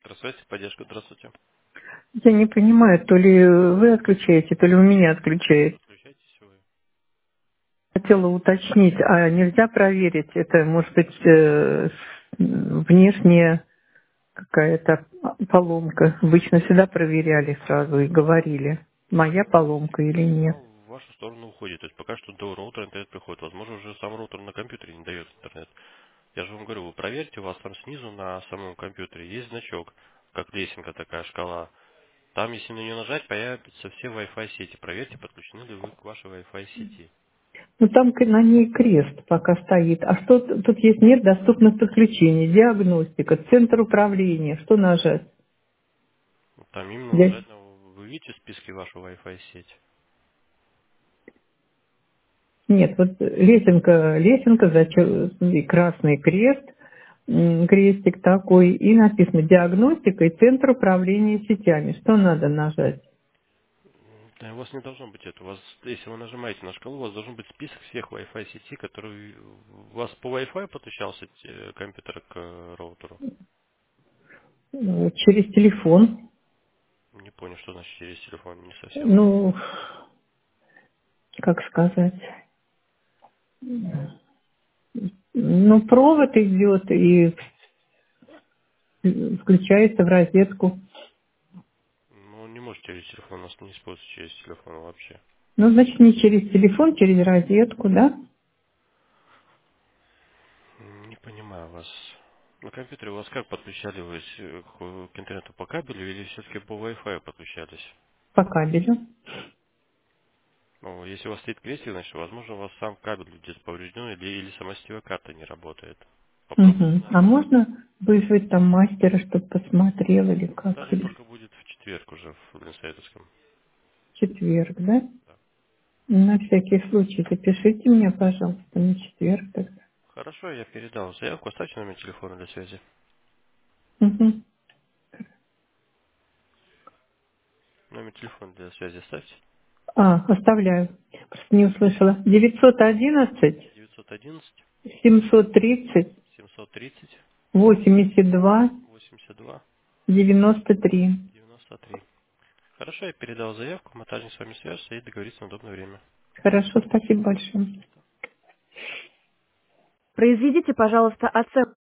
Здравствуйте, поддержка, здравствуйте. Я не понимаю, то ли вы отключаете, то ли у меня отключает. Подключайтесь вы. Хотела уточнить, а нельзя проверить, это может быть внешняя какая-то поломка. Обычно всегда проверяли сразу и говорили, моя поломка или нет. Сигнал в вашу сторону уходит. То есть пока что до роутера интернет приходит. Возможно, уже сам роутер на компьютере не дает интернет. Я же вам говорю, вы проверьте, у вас там снизу на самом компьютере есть значок, как лесенка такая, шкала. Там, если на нее нажать, появятся все Wi-Fi сети. Проверьте, подключены ли вы к вашей Wi-Fi сети. Ну там на ней крест пока стоит. А что тут есть? Нет доступных подключений, диагностика, центр управления. Что нажать? Там именно Я нажать на... Вы видите в списке вашу Wi-Fi сеть? Нет, вот лесенка, смотри, красный крест, крестик такой, и написано диагностика и центр управления сетями. Что надо нажать? Да, у вас не должно быть это. У вас, если вы нажимаете на шкалу, у вас должен быть список всех Wi-Fi сетей, которые у вас по Wi-Fi подключался компьютер к роутеру. Через телефон. Не понял, что значит через телефон, не совсем. Ну, как сказать? Ну, провод идет и включается в розетку. Ну, он не может через телефон, у нас не используется через телефон вообще. Ну, значит, не через телефон, через розетку, да? Не понимаю вас. На компьютере у вас как подключали вы к интернету по кабелю или все-таки по Wi-Fi подключались? По кабелю. Ну, если у вас стоит крестик, значит, возможно, у вас сам кабель где-то поврежден или сама сетевая карта не работает. Попробуйте Мгм. А нажать. можно вызвать там мастера, чтобы посмотрел или как? Мастер Или только будет в четверг уже в Ленсайдовском. в четверг, да? Да. На всякий случай запишите меня, пожалуйста, на четверг тогда. Хорошо, я передал заявку. Оставьте номер телефона для связи. Мгм. Номер телефона для связи оставьте. Оставляю. Просто не услышала. 911 911 730 730 82 82 93. 93. Хорошо, я передал заявку. Мы также с вами свяжемся и договориться на удобное время. Хорошо, спасибо большое. Это Произведите, пожалуйста, оценку.